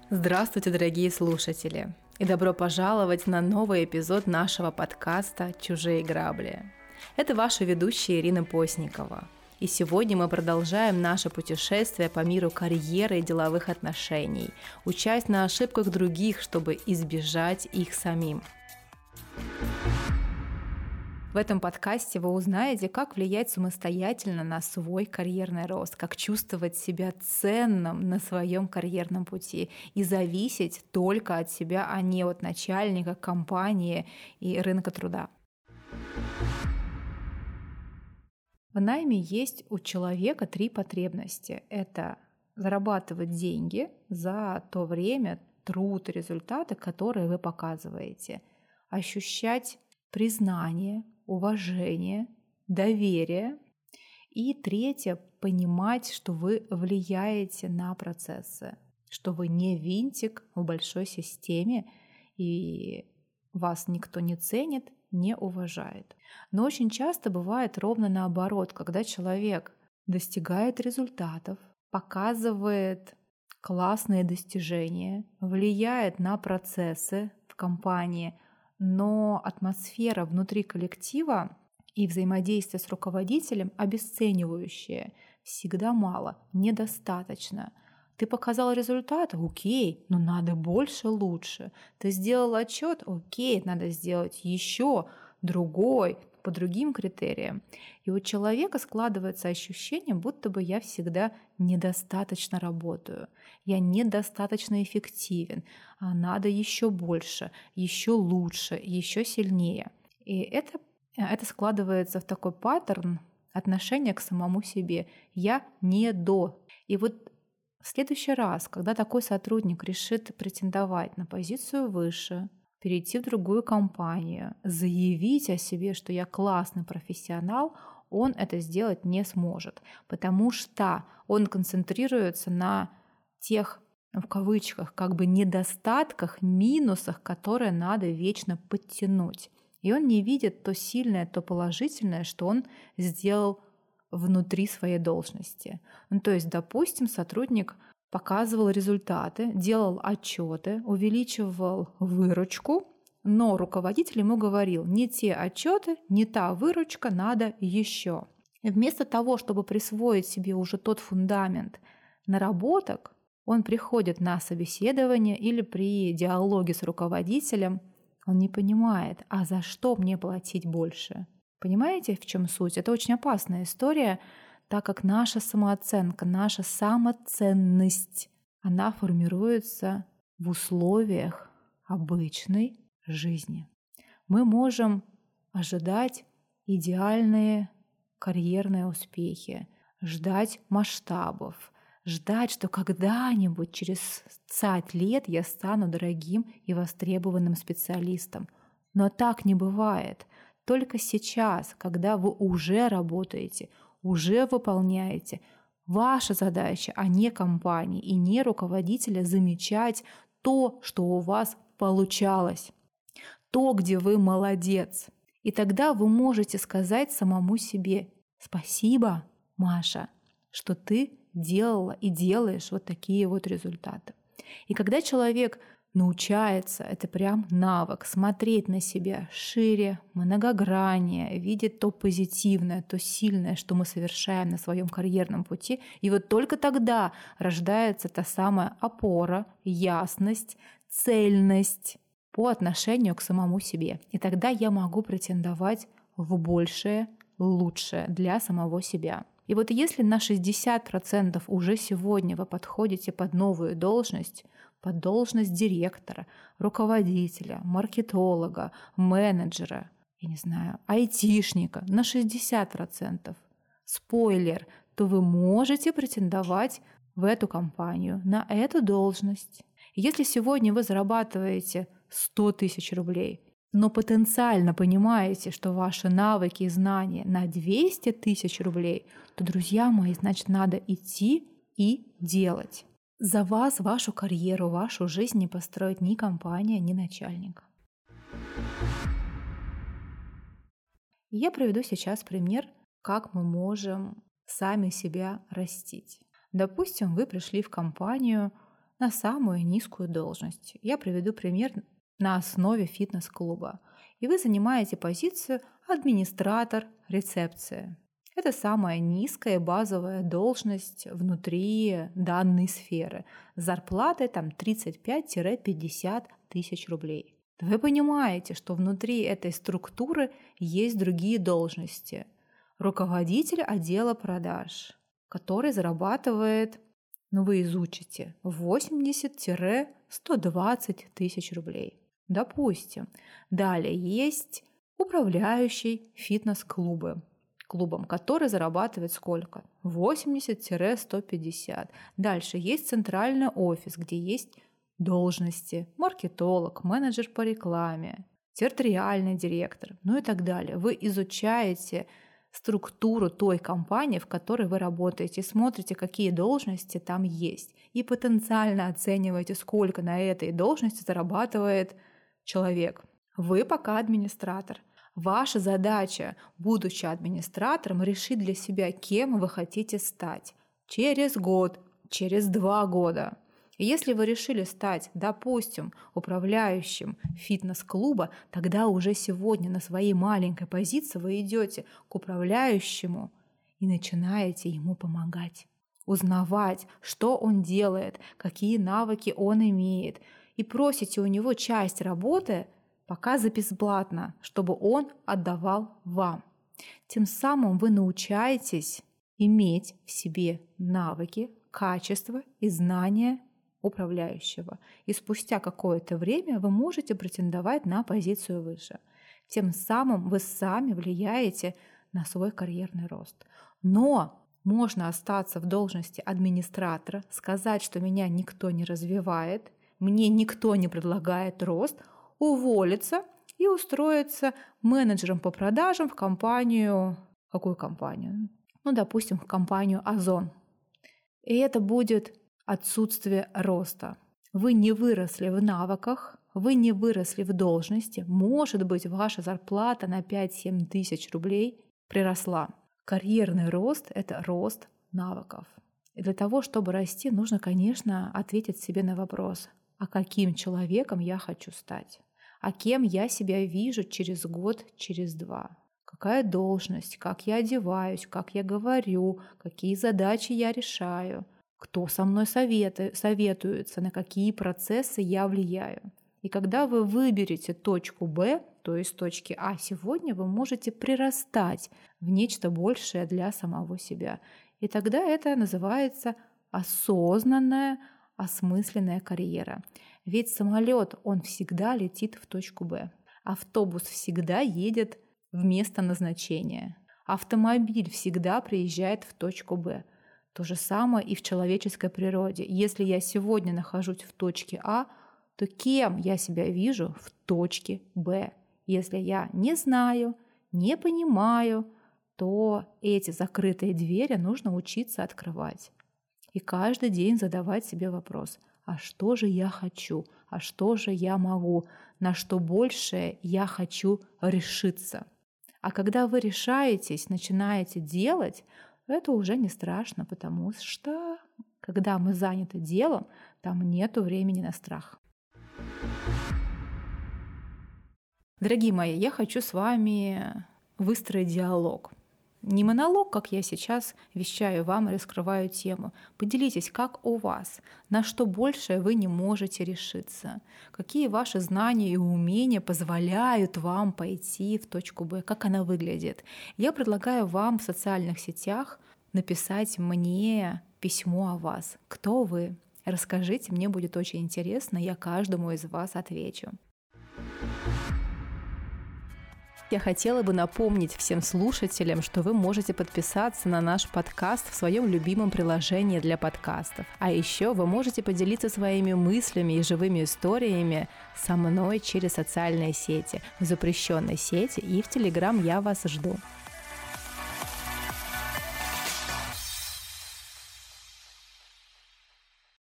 Здравствуйте, дорогие слушатели! И добро пожаловать на новый эпизод нашего подкаста «Чужие грабли». Это ваша ведущая Ирина Постникова. И сегодня мы продолжаем наше путешествие по миру карьеры и деловых отношений, учась на ошибках других, чтобы избежать их самим. В этом подкасте вы узнаете, как влиять самостоятельно на свой карьерный рост, как чувствовать себя ценным на своем карьерном пути и зависеть только от себя, а не от начальника, компании и рынка труда. В найме есть у человека 3 потребности. Это зарабатывать деньги за то время, труд и результаты, которые вы показываете, ощущать признание, уважение, доверие. И третье — понимать, что вы влияете на процессы, что вы не винтик в большой системе, и вас никто не ценит, не уважает. Но очень часто бывает ровно наоборот, когда человек достигает результатов, показывает классные достижения, влияет на процессы в компании, но атмосфера внутри коллектива и взаимодействие с руководителем обесценивающее. Всегда мало, недостаточно. Ты показал результат? Окей, но надо больше, лучше. Ты сделал отчет? Окей, надо сделать еще другой, по другим критериям. И у человека складывается ощущение, будто бы я всегда недостаточно работаю, я недостаточно эффективен, а надо еще больше, еще лучше, еще сильнее. И это складывается в такой паттерн отношения к самому себе. Я не до. И вот в следующий раз, когда такой сотрудник решит претендовать на позицию выше, перейти в другую компанию, заявить о себе, что я классный профессионал, он это сделать не сможет, потому что он концентрируется на тех, в кавычках, как бы недостатках, минусах, которые надо вечно подтянуть. И он не видит то сильное, то положительное, что он сделал внутри своей должности. То есть, допустим, сотрудник показывал результаты, делал отчеты, увеличивал выручку, но руководитель ему говорил: не те отчеты, не та выручка, надо еще. И вместо того, чтобы присвоить себе уже тот фундамент наработок, он приходит на собеседование или при диалоге с руководителем, он не понимает, а за что мне платить больше? Понимаете, в чем суть? Это очень опасная история, так как наша самооценка, наша самоценность, она формируется в условиях обычной жизни. Мы можем ожидать идеальные карьерные успехи, ждать масштабов, ждать, что когда-нибудь через 20 лет я стану дорогим и востребованным специалистом. Но так не бывает. Только сейчас, когда вы уже работаете, уже выполняете, ваша задача, а не компании и не руководителя, замечать то, что у вас получалось, то, где вы молодец. И тогда вы можете сказать самому себе: спасибо, Маша, что ты делала и делаешь вот такие вот результаты. И когда человек научается, это прям навык, смотреть на себя шире, многограннее, видеть то позитивное, то сильное, что мы совершаем на своем карьерном пути. И вот только тогда рождается та самая опора, ясность, цельность по отношению к самому себе. И тогда я могу претендовать в большее, лучшее для самого себя. И вот если на 60% уже сегодня вы подходите под новую должность, под должность директора, руководителя, маркетолога, менеджера, я не знаю, айтишника на 60%, спойлер, то вы можете претендовать в эту компанию, на эту должность. Если сегодня вы зарабатываете 100 тысяч рублей, но потенциально понимаете, что ваши навыки и знания на 200 тысяч рублей, то, друзья мои, значит, надо идти и делать. За вас, вашу карьеру, вашу жизнь не построит ни компания, ни начальник. Я приведу сейчас пример, как мы можем сами себя растить. Допустим, вы пришли в компанию на самую низкую должность. Я приведу пример на основе фитнес-клуба. И вы занимаете позицию администратор рецепции. Это самая низкая базовая должность внутри данной сферы. С зарплатой там 35-50 тысяч рублей. Вы понимаете, что внутри этой структуры есть другие должности. Руководитель отдела продаж, который зарабатывает, вы изучите, 80-120 тысяч рублей. Допустим. Далее есть управляющий фитнес-клубом, который зарабатывает сколько? 80-150. Дальше есть центральный офис, где есть должности: маркетолог, менеджер по рекламе, территориальный директор, и так далее. Вы изучаете структуру той компании, в которой вы работаете, смотрите, какие должности там есть, и потенциально оцениваете, сколько на этой должности зарабатывает человек. Вы пока администратор. Ваша задача, будучи администратором, решить для себя, кем вы хотите стать через год, через 2 года. И если вы решили стать, допустим, управляющим фитнес-клуба, тогда уже сегодня на своей маленькой позиции вы идете к управляющему и начинаете ему помогать, узнавать, что он делает, какие навыки он имеет, и просите у него часть работы пока за бесплатно, чтобы он отдавал вам. Тем самым вы научаетесь иметь в себе навыки, качества и знания управляющего. И спустя какое-то время вы можете претендовать на позицию выше. Тем самым вы сами влияете на свой карьерный рост. Но можно остаться в должности администратора, сказать, что меня никто не развивает, мне никто не предлагает рост, уволиться и устроиться менеджером по продажам в компанию. Какую компанию? Допустим, в компанию Озон. И это будет отсутствие роста. Вы не выросли в навыках, вы не выросли в должности. Может быть, ваша зарплата на 5-7 тысяч рублей приросла. Карьерный рост – это рост навыков. И для того, чтобы расти, нужно, конечно, ответить себе на вопрос: а каким человеком я хочу стать? А кем я себя вижу через год, через 2? Какая должность, как я одеваюсь, как я говорю, какие задачи я решаю, кто со мной советуется, на какие процессы я влияю. И когда вы выберете точку Б, то есть точки А сегодня, вы можете прирастать в нечто большее для самого себя. И тогда это называется осознанная, осмысленная карьера. Ведь самолет, он всегда летит в точку Б. Автобус всегда едет в место назначения. Автомобиль всегда приезжает в точку Б. То же самое и в человеческой природе. Если я сегодня нахожусь в точке А, то кем я себя вижу в точке Б? Если я не знаю, не понимаю, то эти закрытые двери нужно учиться открывать. И каждый день задавать себе вопрос: а что же я хочу? А что же я могу? На что большее я хочу решиться? А когда вы решаетесь, начинаете делать, это уже не страшно, потому что когда мы заняты делом, там нету времени на страх. Дорогие мои, я хочу с вами выстроить диалог. Не монолог, как я сейчас вещаю вам и раскрываю тему. Поделитесь, как у вас, на что большее вы не можете решиться, какие ваши знания и умения позволяют вам пойти в точку Б, как она выглядит. Я предлагаю вам в социальных сетях написать мне письмо о вас. Кто вы? Расскажите, мне будет очень интересно, я каждому из вас отвечу. Я хотела бы напомнить всем слушателям, что вы можете подписаться на наш подкаст в своем любимом приложении для подкастов. А еще вы можете поделиться своими мыслями и живыми историями со мной через социальные сети, в запрещенной сети и в Telegram я вас жду.